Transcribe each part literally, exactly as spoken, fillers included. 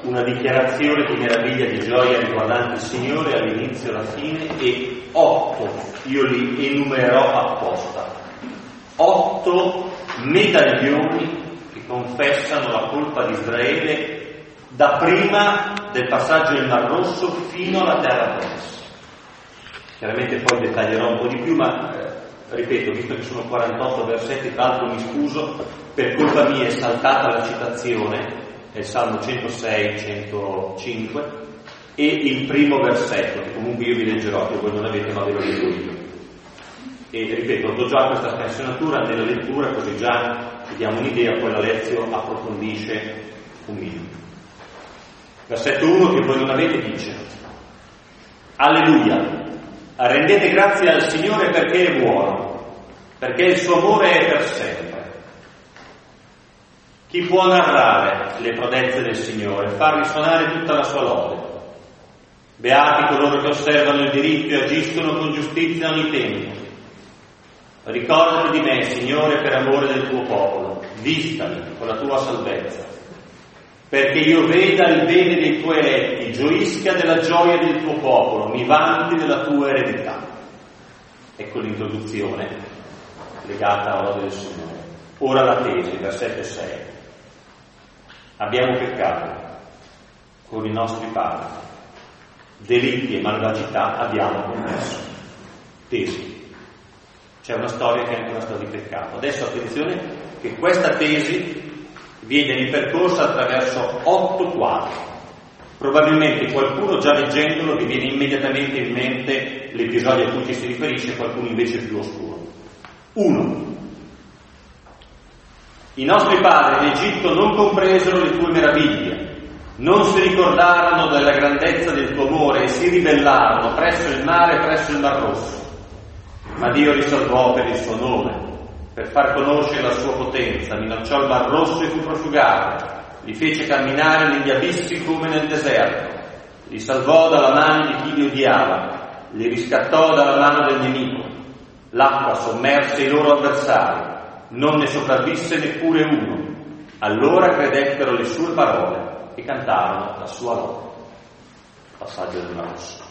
una dichiarazione di meraviglia, di gioia riguardante il Signore all'inizio e alla fine, e otto, io li enumererò apposta, otto medaglioni che confessano la colpa di Israele da prima del passaggio del Mar Rosso fino alla terra promessa. Chiaramente poi dettaglierò un po' di più, ma eh, ripeto, visto che sono quarantotto versetti, tra l'altro mi scuso, per colpa mia è saltata la citazione, è il Salmo centosei centocinque, e il primo versetto, che comunque io vi leggerò, che voi non avete, ma ve lo leggo io. E ripeto, do già questa scansionatura nella lettura, così già vi diamo un'idea, poi la lezione approfondisce un minuto. Versetto uno che voi non avete dice: Alleluia! Rendete grazie al Signore perché è buono, perché il suo amore è per sempre. Chi può narrare le prodezze del Signore, far risuonare tutta la sua lode? Beati coloro che osservano il diritto e agiscono con giustizia ogni tempo. Ricordati di me, Signore, per amore del tuo popolo, vistami con la tua salvezza, perché io veda il bene dei tuoi eletti, gioisca della gioia del tuo popolo, mi vanti della tua eredità. Ecco l'introduzione legata alla lode del Signore. Ora la tesi, versetto sei. Abbiamo peccato con i nostri padri, delitti e malvagità abbiamo commesso. Tesi. C'è una storia che è anche una storia di peccato. Adesso attenzione che questa tesi viene ripercorsa attraverso otto quadri. Probabilmente qualcuno già leggendolo vi viene immediatamente in mente l'episodio a cui ci si riferisce, qualcuno invece più oscuro. Uno. I nostri padri in Egitto non compresero le tue meraviglie, non si ricordarono della grandezza del tuo amore e si ribellarono presso il mare e presso il Mar Rosso. Ma Dio li salvò per il suo nome, per far conoscere la sua potenza, minacciò il Mar Rosso e fu prosciugato, li fece camminare negli abissi come nel deserto, li salvò dalla mano di chi li odiava, li riscattò dalla mano del nemico. L'acqua sommerse i loro avversari, non ne sopravvisse neppure uno. Allora credettero le sue parole e cantarono la sua lode. Passaggio del Mar Rosso.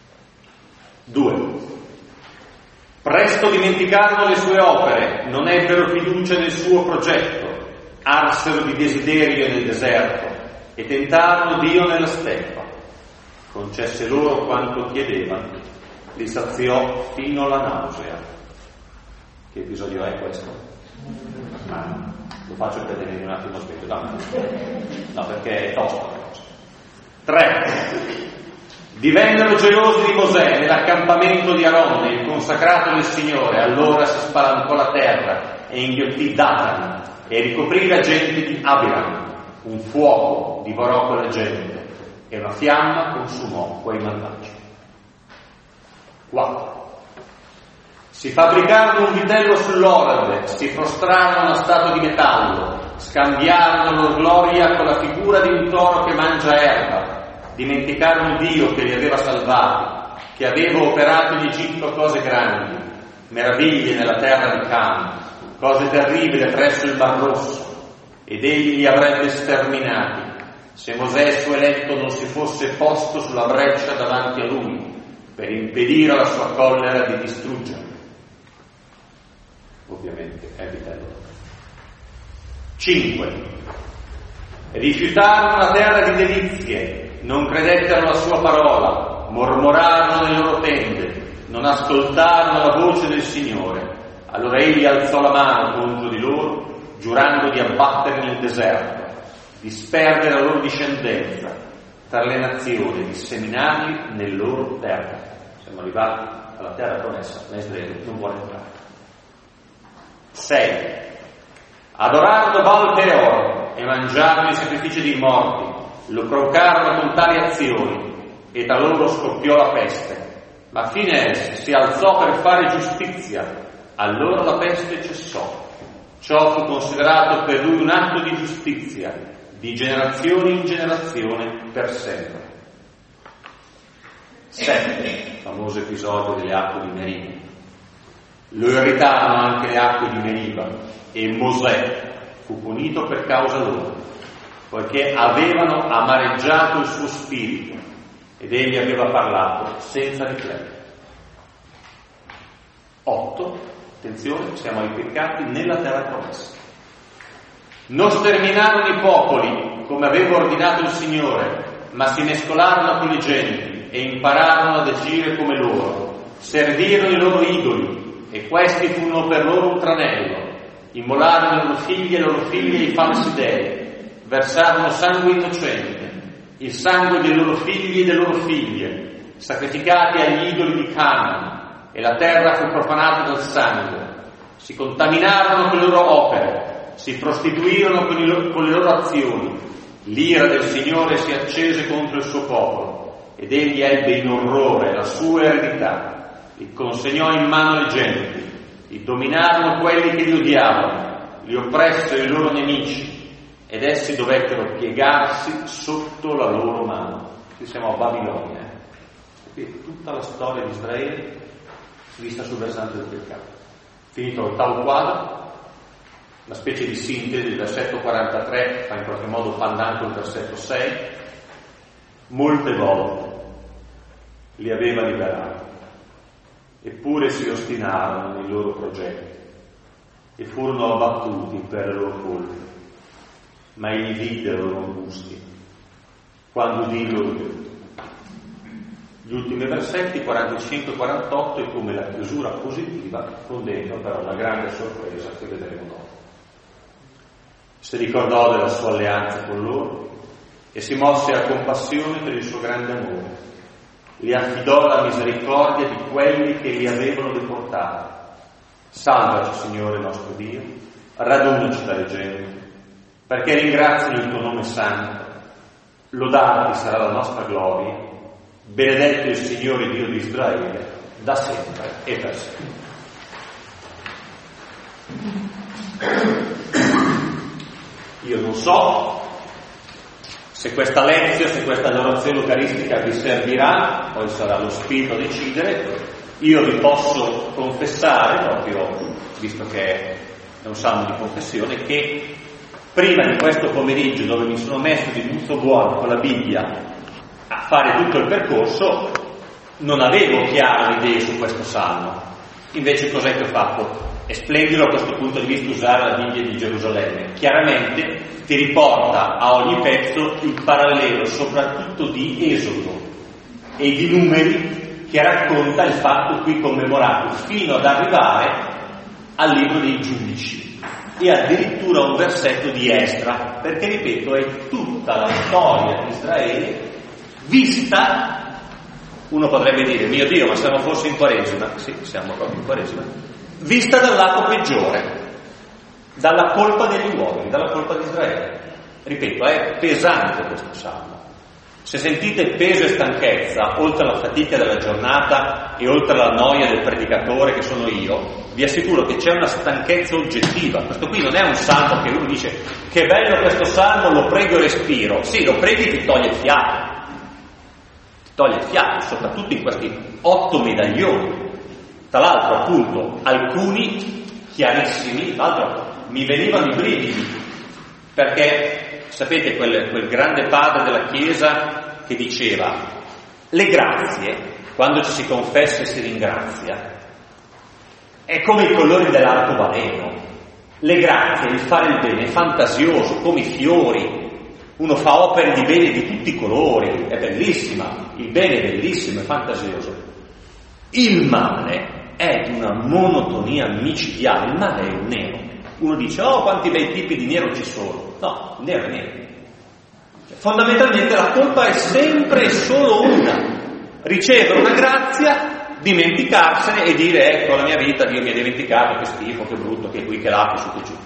Due. Presto dimenticarono le sue opere, non ebbero fiducia nel suo progetto, arsero di desiderio nel deserto e tentarono Dio nella steppa. Concesse loro quanto chiedevano, li saziò fino alla nausea. Che episodio è questo? Ah, lo faccio per tenere un attimo aspetto, no, no perché è tosta la cosa. Tre. Divennero gelosi di Mosè nell'accampamento di Aronne, il consacrato del Signore. Allora si spalancò la terra e inghiottì Datan e ricoprì la gente di Abiram. Un fuoco divorò quella gente e una fiamma consumò quei malvagi. Quattro. Si fabbricarono un vitello sull'Oreb, si prostrarono a una statua di metallo, scambiarono la loro gloria con la figura di un toro che mangia erba. Dimenticarono Dio che li aveva salvati, che aveva operato in Egitto cose grandi, meraviglie nella terra di Canaan, cose terribili presso il Mar Rosso, ed egli li avrebbe sterminati se Mosè suo eletto non si fosse posto sulla breccia davanti a lui per impedire alla sua collera di distruggerli. Ovviamente è vitello. Cinque. Rifiutarono la terra di delizie, non credettero alla sua parola, mormorarono nelle loro tende, non ascoltarono la voce del Signore. Allora egli alzò la mano contro di loro, giurando di abbattere nel deserto, disperdere la loro discendenza tra le nazioni, disseminarli nel loro terra. Siamo arrivati alla terra promessa, ma Israele non vuole entrare. Sei. Adorarono Baal Peor e mangiarono i sacrifici dei morti, lo provocarono con tali azioni e da loro scoppiò la peste. Ma Finehas si alzò per fare giustizia, allora la peste cessò. Ciò fu considerato per lui un atto di giustizia, di generazione in generazione per sempre. Sette. Famoso episodio delle acque di Meriba. Lo irritarono anche le acque di Meriba e Mosè fu punito per causa loro. poiché avevano amareggiato il suo spirito ed egli aveva parlato senza riflettere. Otto, attenzione, siamo ai peccati nella terra promessa. Non sterminarono i popoli come aveva ordinato il Signore, ma si mescolarono con i genti e impararono ad agire come loro. Servirono i loro idoli e questi furono per loro un tranello. Immolarono i loro figli e le loro figlie ai falsi dei, versarono sangue innocente, il sangue dei loro figli e delle loro figlie, sacrificati agli idoli di Canaan, e la terra fu profanata dal sangue. Si contaminarono con le loro opere, si prostituirono con, loro, con le loro azioni. L'ira del Signore si accese contro il suo popolo, ed egli ebbe in orrore la sua eredità, li consegnò in mano alle genti. Li dominarono quelli che li odiavano, li oppressero i loro nemici, ed essi dovettero piegarsi sotto la loro mano. Qui siamo a Babilonia. Eh? Qui tutta la storia di Israele vista sul versante del peccato. Finito l'ottavo quadro, una specie di sintesi del versetto quarantatré, fa in qualche modo pandanco il versetto sei. Molte volte li aveva liberati, eppure si ostinarono nei loro progetti e furono abbattuti per le loro colpe. Ma egli vide le loro angustie quando udì il loro grido. Gli ultimi versetti quarantacinque e quarantotto è come la chiusura positiva, con dentro però la grande sorpresa che vedremo dopo. Si ricordò della sua alleanza con loro e si mosse a compassione per il suo grande amore. Li affidò alla misericordia di quelli che li avevano deportati. Salvaci, Signore nostro Dio, radunaci dalle genti, perché ringraziano il tuo nome santo. Lodati sarà la nostra gloria. Benedetto il Signore Dio di Israele, da sempre e per sempre. Io non so se questa lezione, se questa adorazione eucaristica vi servirà, poi sarà lo Spirito a decidere. Io vi posso confessare, proprio visto che è un salmo di confessione, che prima di questo pomeriggio, dove mi sono messo di tutto buono con la Bibbia a fare tutto il percorso, non avevo chiare idee su questo salmo. Invece cos'è che ho fatto? È splendido a questo punto di vista usare la Bibbia di Gerusalemme. Chiaramente ti riporta a ogni pezzo il parallelo soprattutto di Esodo e di Numeri, che racconta il fatto qui commemorato, fino ad arrivare al libro dei Giudici e addirittura un versetto di Esdra, perché ripeto è tutta la storia di Israele vista. Uno potrebbe dire, mio Dio, ma siamo forse in Quaresima? Sì, siamo proprio in Quaresima. Vista dal lato peggiore, dalla colpa degli uomini, dalla colpa di Israele. Ripeto, è pesante questo salmo. Se sentite peso e stanchezza, oltre alla fatica della giornata e oltre alla noia del predicatore che sono io, vi assicuro che c'è una stanchezza oggettiva. Questo qui non è un salmo che uno dice, che bello questo salmo, lo prego e respiro. Sì, lo preghi e ti toglie il fiato. Toglie il fiato, soprattutto in questi otto medaglioni. Tra l'altro, appunto, alcuni chiarissimi, tra l'altro mi venivano i brividi, perché sapete quel, quel grande padre della Chiesa che diceva le grazie, quando ci si confessa e si ringrazia, è come i colori dell'arcobaleno. Le grazie, il fare il bene è fantasioso, come i fiori. Uno fa opere di bene di tutti i colori, è bellissima, il bene è bellissimo, è fantasioso. Il male è di una monotonia micidiale, il male è nero. Uno dice, oh quanti bei tipi di nero ci sono. No, il nero è nero. Fondamentalmente la colpa è sempre e solo una. Ricevere una grazia, dimenticarsene e dire, ecco la mia vita, Dio mi ha dimenticato, che schifo, che brutto, che qui, che là, che su, che giù.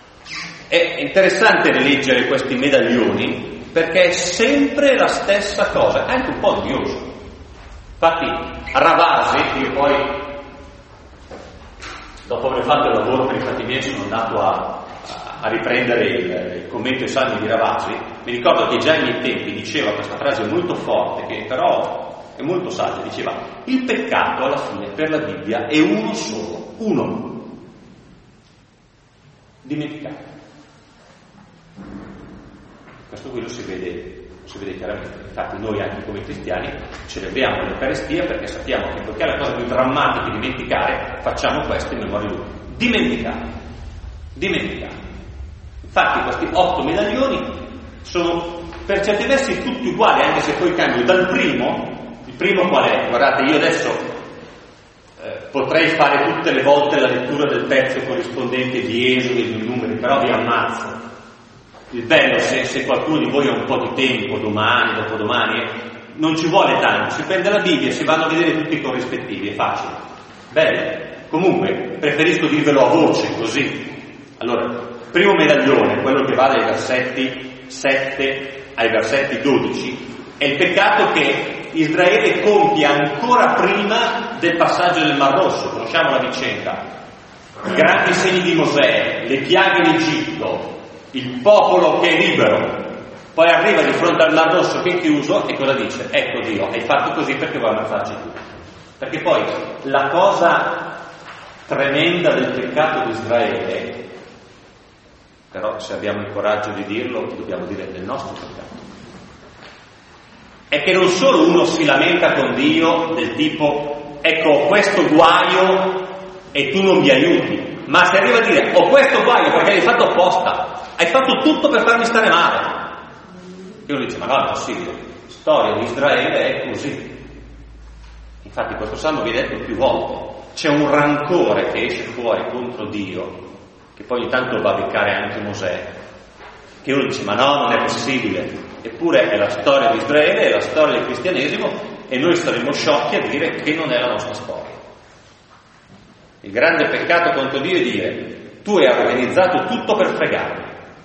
È interessante rileggere questi medaglioni perché è sempre la stessa cosa, è anche un po' odioso. Infatti Ravasi, io poi dopo aver fatto il lavoro per i fatti miei sono andato a, a riprendere il, il commento ai salmi di Ravasi. Mi ricordo che già ai miei tempi diceva questa frase molto forte, che però è molto saggia, diceva il peccato alla fine per la Bibbia è uno solo, uno, dimenticare. Questo qui lo si vede, lo si vede chiaramente. Infatti noi anche come cristiani celebriamo l'Eucaristia perché sappiamo che poiché è la cosa più drammatica di dimenticare, facciamo questo in memoria di Lui. Dimenticare. Dimenticare. Infatti questi otto medaglioni sono per certi versi tutti uguali, anche se poi cambio dal primo. Il primo qual è? Guardate, io adesso eh, potrei fare tutte le volte la lettura del pezzo corrispondente di Esodo e di Numeri, però vi ammazzo. Il bello, se, se qualcuno di voi ha un po' di tempo, domani, dopodomani, eh, non ci vuole tanto, si prende la Bibbia e si vanno a vedere tutti i corrispettivi, è facile. Bello. Comunque, preferisco dirvelo a voce, così. Allora, primo medaglione, quello che va dai versetti sette ai versetti dodici, è il peccato che Israele compie ancora prima del passaggio del Mar Rosso. Conosciamo la vicenda. I grandi segni di Mosè, le piaghe in Egitto, il popolo che è libero, poi arriva di fronte al Mar Rosso che è chiuso e cosa dice? Ecco Dio, hai fatto così perché vuoi ammazzarci tutti. Perché poi la cosa tremenda del peccato di Israele, però se abbiamo il coraggio di dirlo, dobbiamo dire del nostro peccato, è che non solo uno si lamenta con Dio del tipo ecco ho questo guaio e tu non mi aiuti, ma si arriva a dire ho questo guaio perché l'hai fatto apposta, hai fatto tutto per farmi stare male. E uno dice ma no, è possibile, la storia di Israele è così. Infatti questo salmo vi è detto più volte, c'è un rancore che esce fuori contro Dio, che poi ogni tanto va a beccare anche Mosè, che uno dice ma no, non è possibile, eppure è la storia di Israele, è la storia del cristianesimo e noi saremmo sciocchi a dire che non è la nostra storia. Il grande peccato contro Dio è dire tu hai organizzato tutto per fregarmi.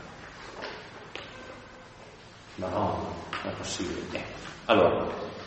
Ma no, non è possibile. Eh. Allora,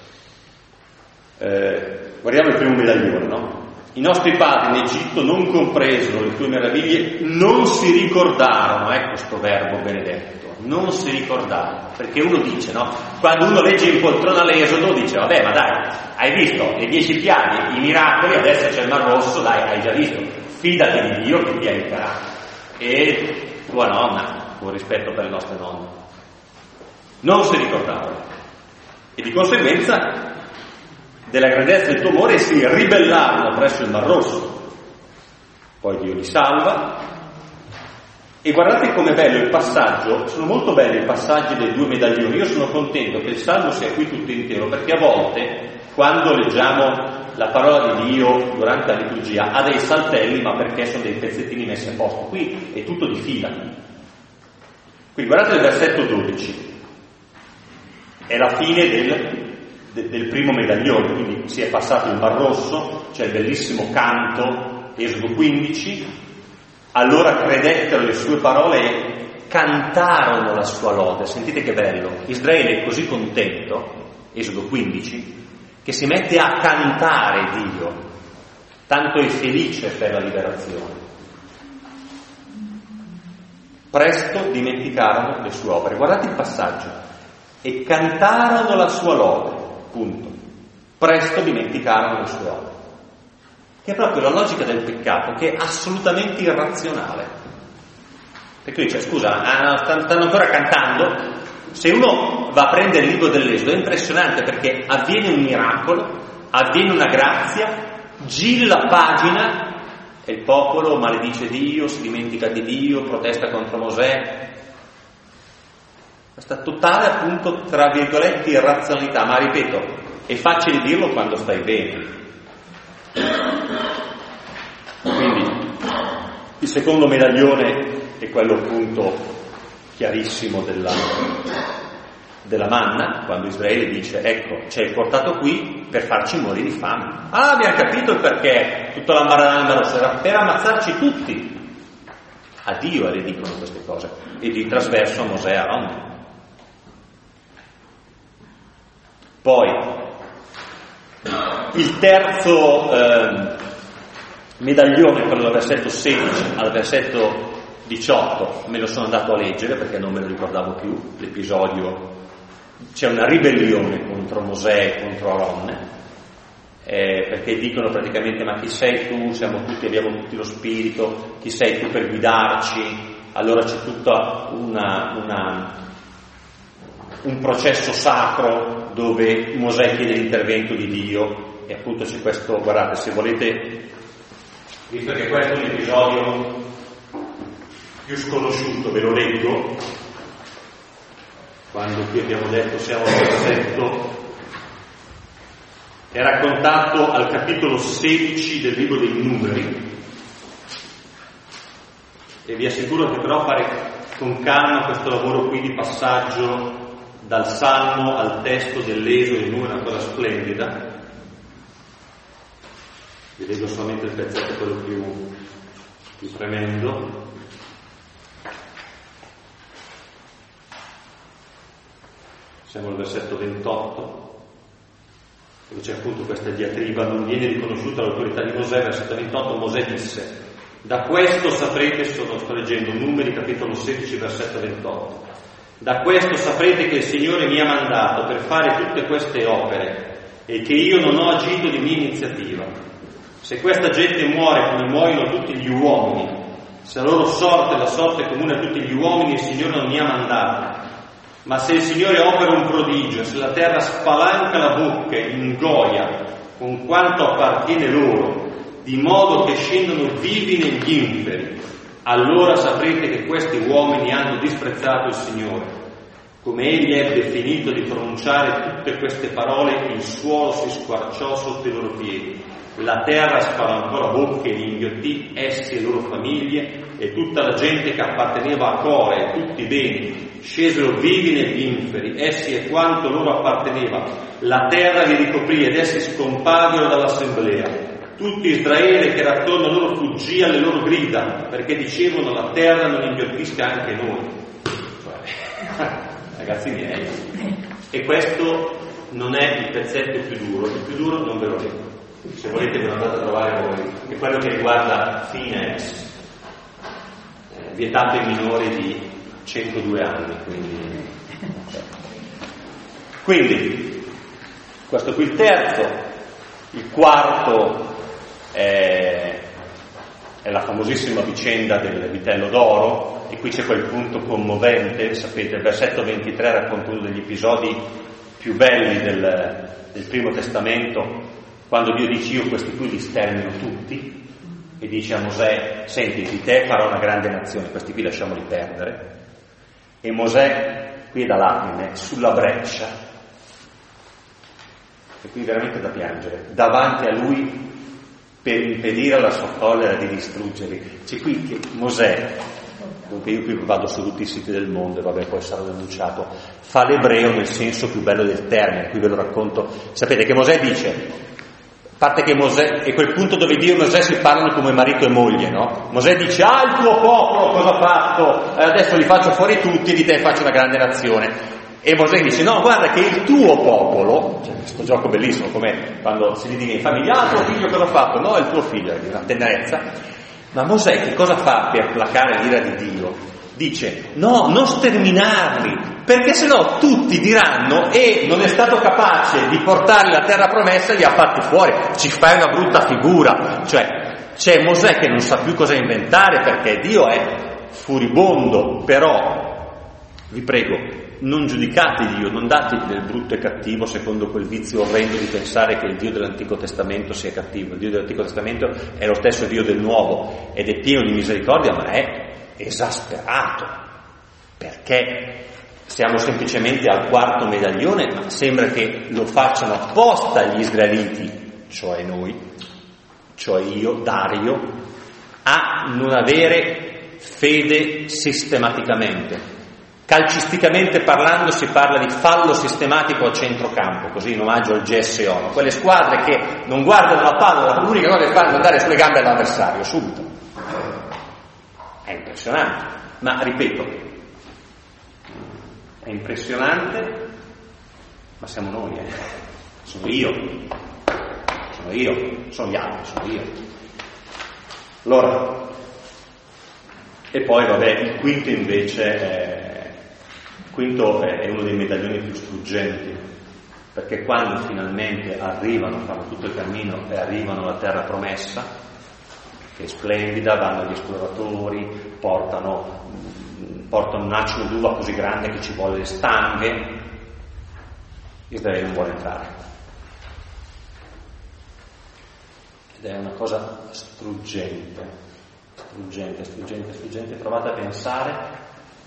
eh, guardiamo il primo medaglione, no? I nostri padri in Egitto non compresero le tue meraviglie, non si ricordarono, ecco questo verbo benedetto, non si ricordarono, perché uno dice, no? Quando uno legge in poltrona l'Esodo dice, vabbè, ma dai, hai visto le dieci piaghe, i miracoli, adesso c'è il Mar Rosso, dai, hai già visto, fidati di Dio che ti aiuterà. E tua nonna, con rispetto per le nostre nonne, non si ricordavano. E di conseguenza della grandezza del tuo amore si ribellarono presso il Mar Rosso. Poi Dio li salva. E guardate com'è bello il passaggio, sono molto belli i passaggi dei due medaglioni. Io sono contento che il salmo sia qui tutto intero, perché a volte quando leggiamo la parola di Dio durante la liturgia ha dei saltelli, ma perché sono dei pezzettini messi a posto. Qui è tutto di fila. Qui guardate il versetto dodici, è la fine del del primo medaglione, quindi si è passato il Mar Rosso, c'è il bellissimo canto, Esodo quindici, allora credettero le sue parole e cantarono la sua lode. Sentite che bello, Israele è così contento, Esodo quindici, che si mette a cantare Dio, tanto è felice per la liberazione. Presto dimenticarono le sue opere, guardate il passaggio, e cantarono la sua lode. Punto. Presto dimenticarono le sue opere. Che è proprio la logica del peccato, che è assolutamente irrazionale. Perché dice, scusa, stanno ancora cantando? Se uno va a prendere il libro dell'Esodo è impressionante, perché avviene un miracolo, avviene una grazia, gira la pagina e il popolo maledice Dio, si dimentica di Dio, protesta contro Mosè. Questa totale, appunto, tra virgolette, irrazionalità, ma ripeto, è facile dirlo quando stai bene. Quindi, il secondo medaglione è quello, appunto, chiarissimo della, della manna, quando Israele dice, ecco, ci hai portato qui per farci morire di fame. Ah, abbiamo capito il perché, tutta la Mar era per ammazzarci tutti. A Dio le dicono queste cose, e di trasverso a Mosè e a Aronne. Poi, il terzo eh, medaglione, quello dal versetto sedici al versetto diciotto, me lo sono andato a leggere perché non me lo ricordavo più, l'episodio, c'è una ribellione contro Mosè e contro Aronne, eh, perché dicono praticamente ma chi sei tu, siamo tutti, abbiamo tutti lo spirito, chi sei tu per guidarci? Allora c'è tutta una... una un processo sacro dove Mosè chiede l'intervento di Dio, e appunto c'è questo, guardate, se volete, visto che questo è un episodio più sconosciuto, ve lo leggo, quando qui abbiamo detto siamo al versetto, è raccontato al capitolo sedici del libro dei Numeri, e vi assicuro che però fare con calma questo lavoro qui di passaggio dal Salmo al testo dell'Esodo di Numeri è una cosa splendida. Vi leggo solamente il pezzetto, quello più, più tremendo. Siamo al versetto ventotto, dove c'è appunto questa diatriba: non viene riconosciuta l'autorità di Mosè. Versetto ventotto, Mosè disse: da questo saprete, sto, sto leggendo Numeri capitolo sedici versetto ventotto, da questo saprete che il Signore mi ha mandato per fare tutte queste opere e che io non ho agito di mia iniziativa. Se questa gente muore come muoiono tutti gli uomini, se la loro sorte è la sorte comune a tutti gli uomini, il Signore non mi ha mandato. Ma se il Signore opera un prodigio, se la terra spalanca la bocca e ingoia con quanto appartiene loro, di modo che scendono vivi negli inferi, allora saprete che questi uomini hanno disprezzato il Signore. Come egli ebbe finito di pronunciare tutte queste parole, il suolo si squarciò sotto i loro piedi, la terra spalancò la bocca e li inghiottì, essi e le loro famiglie, e tutta la gente che apparteneva a Core e tutti i beni scesero vivi negli inferi, essi e quanto loro apparteneva. La terra li ricoprì ed essi scomparvero dall'assemblea. Tutti Israele che era attorno a loro fuggì alle loro grida, perché dicevano: la terra non inghiottisca anche noi. Cioè, ragazzi miei, e questo non è il pezzetto più duro, il più duro non ve lo dico, se volete ve lo andate a trovare voi, è quello che riguarda Finex, eh, vietato ai minori di centodue anni, quindi quindi questo qui il terzo. Il quarto è, è la famosissima vicenda del vitello d'oro, e qui c'è quel punto commovente, sapete, il versetto ventitré racconta uno degli episodi più belli del, del Primo Testamento, quando Dio dice: io questi qui li stermino tutti, e dice a Mosè: senti, di te farò una grande nazione, questi qui lasciamoli perdere. E Mosè, qui è da lacrime, sulla breccia, e qui veramente da piangere, davanti a lui per impedire alla sua collera di distruggerli. C'è qui che Mosè, dunque io qui vado su tutti i siti del mondo e vabbè poi sarò denunciato, fa l'ebreo nel senso più bello del termine, qui ve lo racconto. Sapete che Mosè dice, a parte che Mosè è quel punto dove Dio e Mosè si parlano come marito e moglie, no? Mosè dice: ah, il tuo popolo cosa ha fatto? Eh, adesso li faccio fuori tutti e di te faccio una grande nazione. E Mosè dice: no, guarda che il tuo popolo, cioè questo gioco bellissimo, come quando si litiga in famiglia: ah, tuo figlio cosa ha fatto? No, è il tuo figlio, è una tenerezza. Ma Mosè che cosa fa per placare l'ira di Dio? Dice: no, non sterminarli, perché sennò tutti diranno: e non è stato capace di portarli alla terra promessa, li ha fatti fuori, ci fai una brutta figura. Cioè c'è Mosè che non sa più cosa inventare, perché Dio è furibondo. Però vi prego, non giudicate Dio, non dategli del brutto e cattivo secondo quel vizio orrendo di pensare che il Dio dell'Antico Testamento sia cattivo. Il Dio dell'Antico Testamento è lo stesso Dio del Nuovo ed è pieno di misericordia, ma è esasperato, perché siamo semplicemente al quarto medaglione, ma sembra che lo facciano apposta gli israeliti, cioè noi, cioè io, Dario, a non avere fede sistematicamente. Calcisticamente parlando si parla di fallo sistematico a centrocampo, così in omaggio al G S O, quelle squadre che non guardano la palla, l'unica cosa che fanno è andare sulle gambe dell'avversario subito. È impressionante, ma ripeto, è impressionante, ma siamo noi, eh. sono io, sono io, sono gli altri, sono io. Allora, e poi vabbè, il quinto invece è, il quinto è uno dei medaglioni più struggenti, perché quando finalmente arrivano, fanno tutto il cammino e arrivano alla terra promessa, che è splendida, vanno gli esploratori, portano, portano un acino d'uva così grande che ci vuole le stanghe, Israele non vuole entrare. Ed è una cosa struggente, struggente, struggente, struggente. Provate a pensare,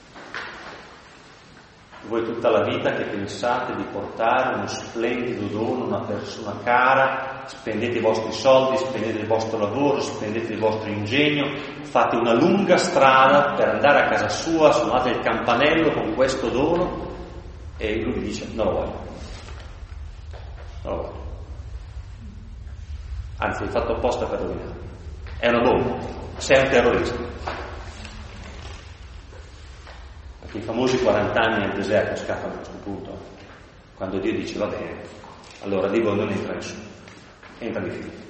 voi tutta la vita che pensate di portare uno splendido dono, una persona cara, spendete i vostri soldi, spendete il vostro lavoro, spendete il vostro ingegno, fate una lunga strada per andare a casa sua, suonate il campanello con questo dono e lui vi dice non lo voglio, non lo voglio. Anzi, l'hai fatto apposta per rovinare. È una bomba, sei un terrorista. Perché i famosi quaranta anni nel deserto scappano a questo punto, quando Dio dice va bene, allora di voi non entra nessuno, entra di filo.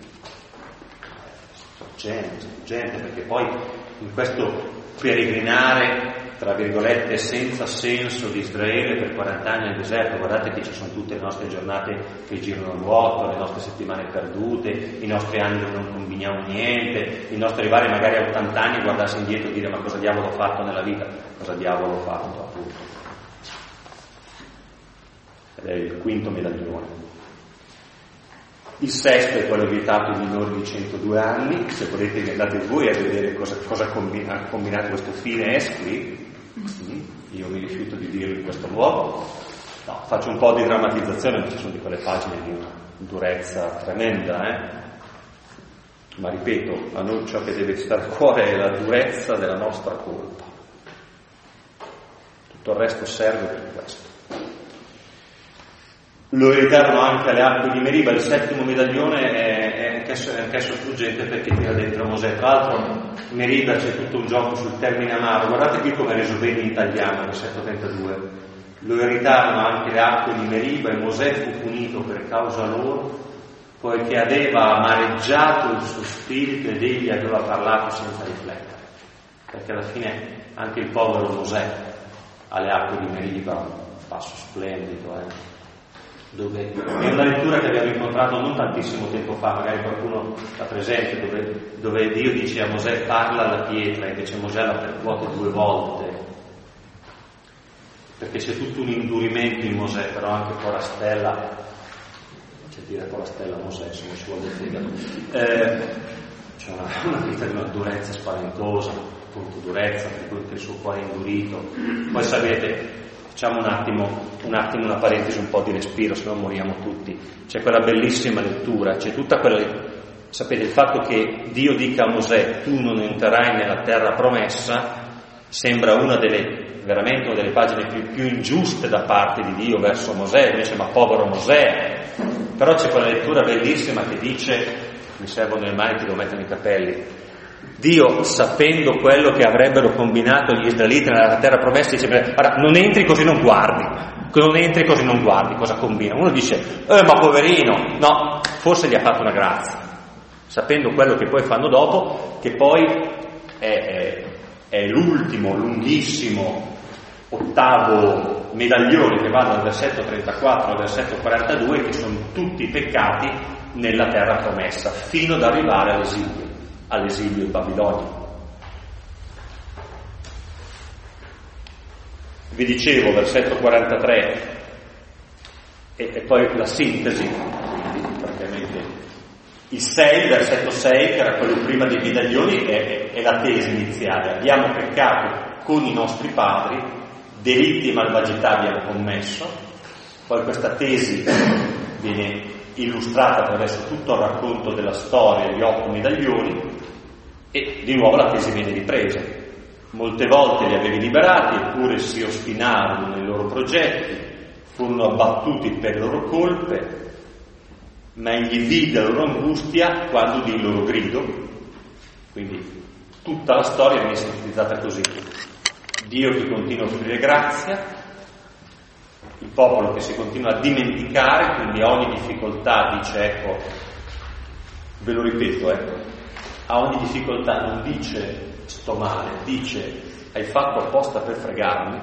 Gente, gente, perché poi in questo peregrinare, tra virgolette, senza senso di Israele per quaranta anni nel deserto, guardate che ci sono tutte le nostre giornate che girano a vuoto, le nostre settimane perdute, i nostri anni dove non combiniamo niente, i nostri arrivare magari a ottanta anni e guardarsi indietro e dire ma cosa diavolo ho fatto nella vita? Cosa diavolo ho fatto, appunto. Ed è il quinto medaglione. Il sesto è quello vietato ai minori di centodue anni. Se volete andate voi a vedere cosa, cosa ha combinato, combinato questo fine Escli. Io mi rifiuto di dirlo in questo modo. No, faccio un po' di drammatizzazione, ma ci sono di quelle pagine di una durezza tremenda, eh? Ma ripeto, a noi ciò che deve stare a cuore è la durezza della nostra colpa. Tutto il resto serve per questo. Lo ereditarono anche alle acque di Meriba. Il settimo medaglione è, è anch'esso, è anch'esso struggente perché tira dentro Mosè. Tra l'altro Meriba c'è tutto un gioco sul termine amaro. Guardate qui come è reso bene in italiano, versetto trentadue. Lo ereditarono anche le acque di Meriba e Mosè fu punito per causa loro, poiché aveva amareggiato il suo spirito ed egli aveva parlato senza riflettere. Perché alla fine anche il povero Mosè alle acque di Meriba, un passo splendido, eh? Dove è una lettura che abbiamo incontrato non tantissimo tempo fa, magari qualcuno la presente, dove, dove Dio dice a Mosè parla alla pietra, invece Mosè la percuote due volte, perché c'è tutto un indurimento in Mosè, però anche Corastella, c'è dire Corastella Mosè, se non ci vuole fegato, eh, c'è una, una vita di una durezza spaventosa, appunto durezza, per cui il suo cuore è indurito. Poi sapete, facciamo un attimo, un attimo una parentesi, un po' di respiro, se no moriamo tutti. C'è quella bellissima lettura, c'è tutta quella, sapete, il fatto che Dio dica a Mosè tu non entrerai nella terra promessa sembra una delle, veramente una delle pagine più, più ingiuste da parte di Dio verso Mosè, invece ma povero Mosè. Però c'è quella lettura bellissima che dice, mi servono le mani, ti devo mettere nei capelli, Dio, sapendo quello che avrebbero combinato gli israeliti nella terra promessa, dice guarda, non entri così non guardi, non entri così non guardi cosa combina. Uno dice eh ma poverino, no, forse gli ha fatto una grazia, sapendo quello che poi fanno dopo, che poi è, è, è l'ultimo lunghissimo ottavo medaglione che va dal versetto trentaquattro al versetto quarantadue, che sono tutti i peccati nella terra promessa fino ad arrivare all'esilio all'esilio in Babilonia. Vi dicevo, versetto quarantatré, e, e poi la sintesi, praticamente il sei, versetto sei, che era quello prima dei medaglioni, è, è la tesi iniziale. Abbiamo peccato con i nostri padri, delitti e malvagità abbiamo commesso. Poi questa tesi viene illustrata attraverso tutto il racconto della storia degli otto medaglioni e di nuovo la tesi viene ripresa. Molte volte li avevi liberati eppure si ostinarono nei loro progetti, furono abbattuti per le loro colpe, ma egli vide la loro angustia quando udì il loro grido. Quindi tutta la storia viene sintetizzata così: Dio che continua a offrire grazia, il popolo che si continua a dimenticare, quindi a ogni difficoltà dice ecco, ve lo ripeto, ecco, a ogni difficoltà non dice sto male, dice hai fatto apposta per fregarmi.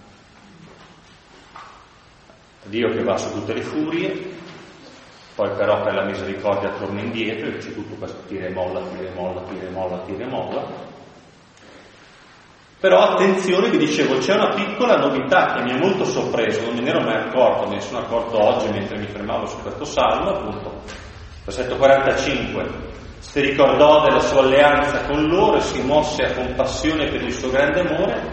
Dio che va su tutte le furie, poi però per la misericordia torna indietro e c'è tutto questo tira e molla, tira e molla, tira e molla, tira e molla. Però attenzione, vi dicevo, c'è una piccola novità che mi ha molto sorpreso, non me ne ero mai accorto, me ne sono accorto oggi mentre mi fermavo su questo salmo, appunto, versetto quarantacinque. Si ricordò della sua alleanza con loro e si mosse a compassione per il suo grande amore,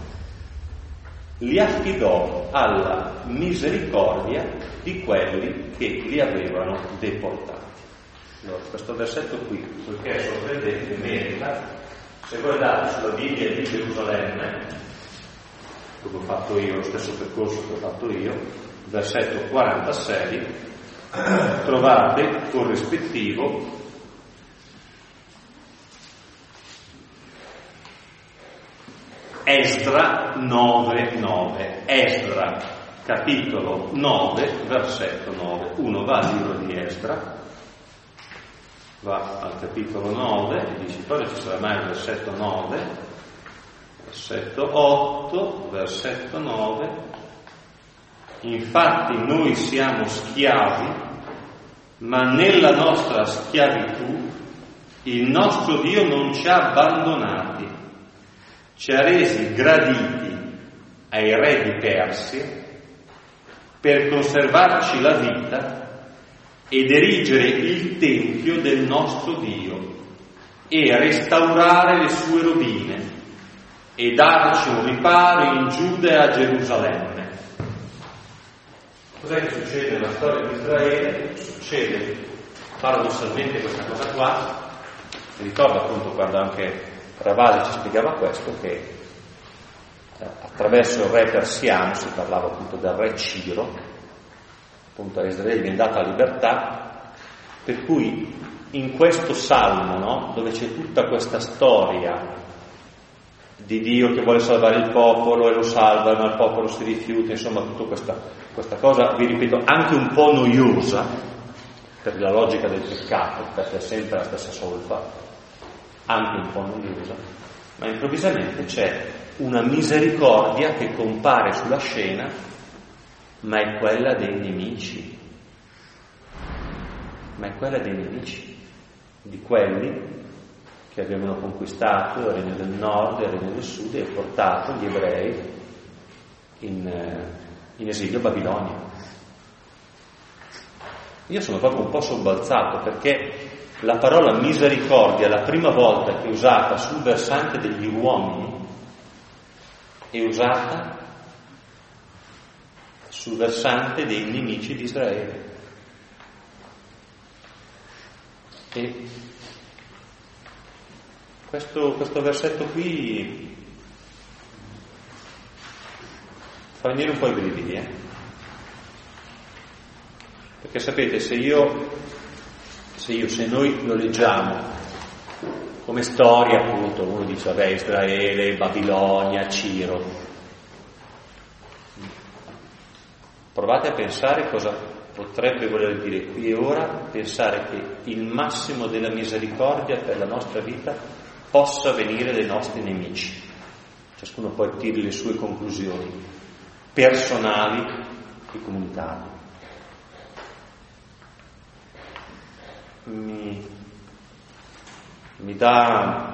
li affidò alla misericordia di quelli che li avevano deportati. Allora, questo versetto qui, poiché è sorprendente, merita. Se voi andate sulla Bibbia di Gerusalemme, come ho fatto io, lo stesso percorso che ho fatto io, versetto quarantasei, trovate corrispettivo Esdra nove nove. Esdra, capitolo nove, versetto nove. Uno va al libro di Esdra, va al capitolo nove e dice poi ci sarà mai il versetto nove, versetto otto, versetto nove. Infatti noi siamo schiavi, ma nella nostra schiavitù il nostro Dio non ci ha abbandonati, ci ha resi graditi ai re di Persia per conservarci la vita ed erigere il tempio del nostro Dio e restaurare le sue rovine e darci un riparo in Giuda e a Gerusalemme. Cos'è che succede nella storia di Israele? Succede paradossalmente questa cosa qua. Mi ricordo appunto quando anche Ravasi ci spiegava questo, che attraverso il re persiano, si parlava appunto del re Ciro, appunto a Israele viene data libertà, per cui in questo salmo, no, dove c'è tutta questa storia di Dio che vuole salvare il popolo e lo salva, ma il popolo si rifiuta, insomma tutta questa, questa cosa, vi ripeto, anche un po' noiosa per la logica del peccato, perché è sempre la stessa solfa, anche un po' noiosa, ma improvvisamente c'è una misericordia che compare sulla scena, ma è quella dei nemici, ma è quella dei nemici, di quelli che avevano conquistato il regno del nord e il regno del sud e portato gli ebrei in, in esilio a Babilonia. Io sono proprio un po' sobbalzato, perché la parola misericordia, la prima volta che è usata sul versante degli uomini, è usata sul versante dei nemici di Israele. E questo, questo versetto qui fa venire un po' i brividi, eh? Perché sapete, se io, se io, se noi lo leggiamo come storia, appunto, uno dice, vabbè, Israele, Babilonia, Ciro. Provate a pensare cosa potrebbe voler dire qui e ora, pensare che il massimo della misericordia per la nostra vita possa venire dai nostri nemici. Ciascuno poi tiri le sue conclusioni personali e comunitarie. Mi, mi dà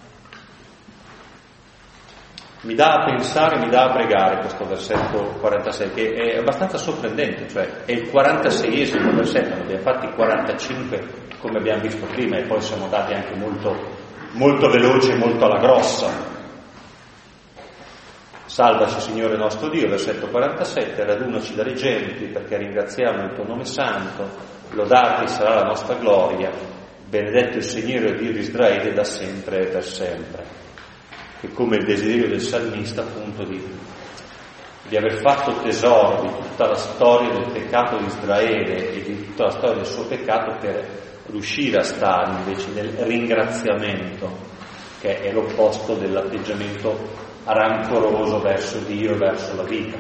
mi dà a pensare, mi dà a pregare questo versetto quarantasei, che è abbastanza sorprendente, cioè è il quarantaseiesimo versetto, ne abbiamo fatti quarantacinque come abbiamo visto prima e poi siamo andati anche molto, molto veloci e molto alla grossa. Salvaci Signore nostro Dio, versetto quarantasette, radunaci dalle genti perché ringraziamo il tuo nome santo, lodati sarà la nostra gloria, benedetto il Signore Dio di Israele da sempre e per sempre. E come il desiderio del salmista appunto di, di aver fatto tesoro di tutta la storia del peccato di Israele e di tutta la storia del suo peccato, per riuscire a stare invece nel ringraziamento, che è l'opposto dell'atteggiamento rancoroso verso Dio e verso la vita.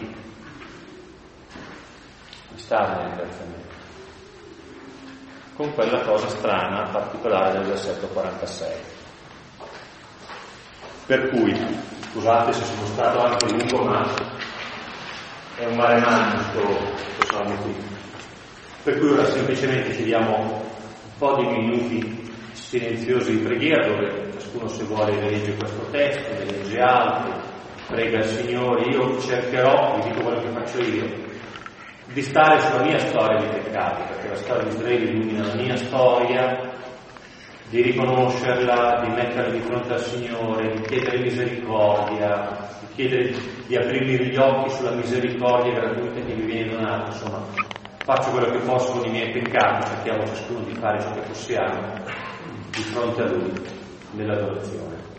Stare nel ringraziamento, con quella cosa strana particolare del versetto quarantasei. Per cui, scusate se sono stato anche lungo, ma è un mare magno questo salmo qui. Per cui ora semplicemente chiediamo un po' di minuti silenziosi di preghiera, dove ciascuno se vuole legge questo testo, ne legge altri, prega il Signore. Io cercherò, vi dico quello che faccio io, di stare sulla mia storia di peccati, perché la storia di Israele illumina la mia storia, di riconoscerla, di metterla di fronte al Signore, di chiedere misericordia, di chiedere di aprirmi gli occhi sulla misericordia gratuita che mi viene donata. Insomma, faccio quello che posso con i miei peccati, cerchiamo ciascuno di fare ciò che possiamo di fronte a Lui nell'adorazione.